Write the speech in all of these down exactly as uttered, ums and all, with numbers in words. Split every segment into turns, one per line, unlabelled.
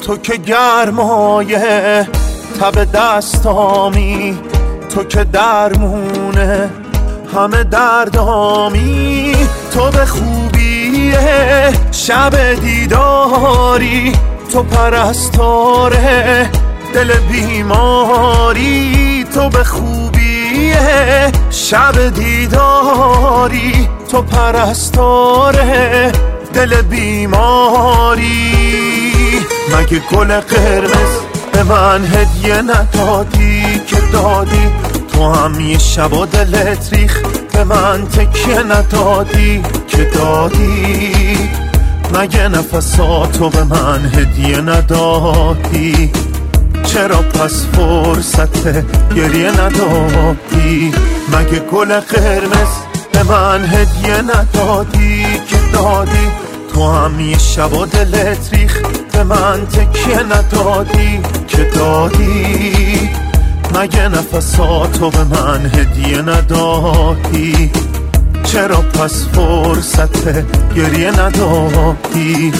تو که گرمایه تب دستامی، تو که درمونه همه دردامی، تو به خوبی شب دیداری، تو پرستاره دل بیماری، تو به خوبی شب دیداری، تو پرستاره دل بیماری. مگه گل قرمز به من هدیه ندادی که دادی؟ تو هم یه شب و دلت ریخ به من تکیه ندادی که دادی؟ مگه نفساتو به من هدیه ندادی؟ چرا پس فرصت گریه ندادی؟ مگه گل قرمز به من هدیه ندادی که دادی؟ تو هم یه شب و دلت ریخ به من تکیه ندادی که دادی؟ مگه نفساتو به من هدیه ندادی؟ چرا پس فرصت گریه ندادی؟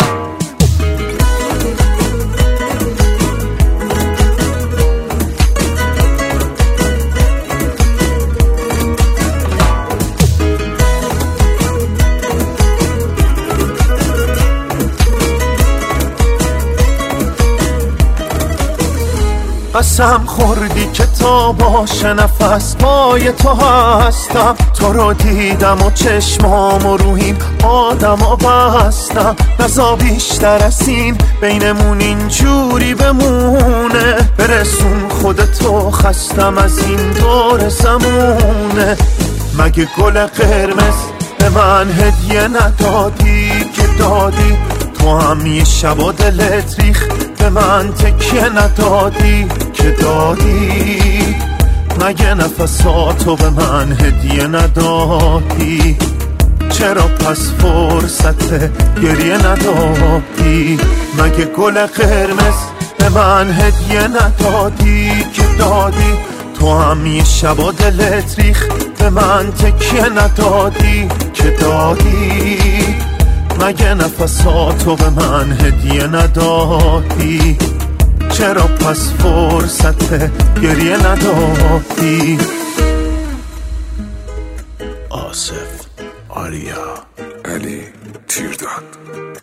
قسم خوردی که تا باشه نفس پای تو هستم، تو رو دیدم و چشمام و روحیم آدم و بستم. نزا بیشتر از این بینمون اینجوری بمونه، برسون خودتو خستم از این دور زمونه. مگه گل قرمز به من هدیه ندادی که دادی؟ تو هم یه شب و دلت ریخ به من تکیه ندادی که دادی؟ مگه نفساتو به من هدیه ندادی؟ چرا پس فرصت گریه ندادی؟ مگه گل قرمز به من هدیه ندادی که دادی؟ تو هم یه شب و دلت ریخ به من تکیه ندادی که دادی؟ مگه نفساتو به من هدیه ندادی؟ چرا پس فرصت گریه ندادی؟
آصف، آریا،
علی تیرداد.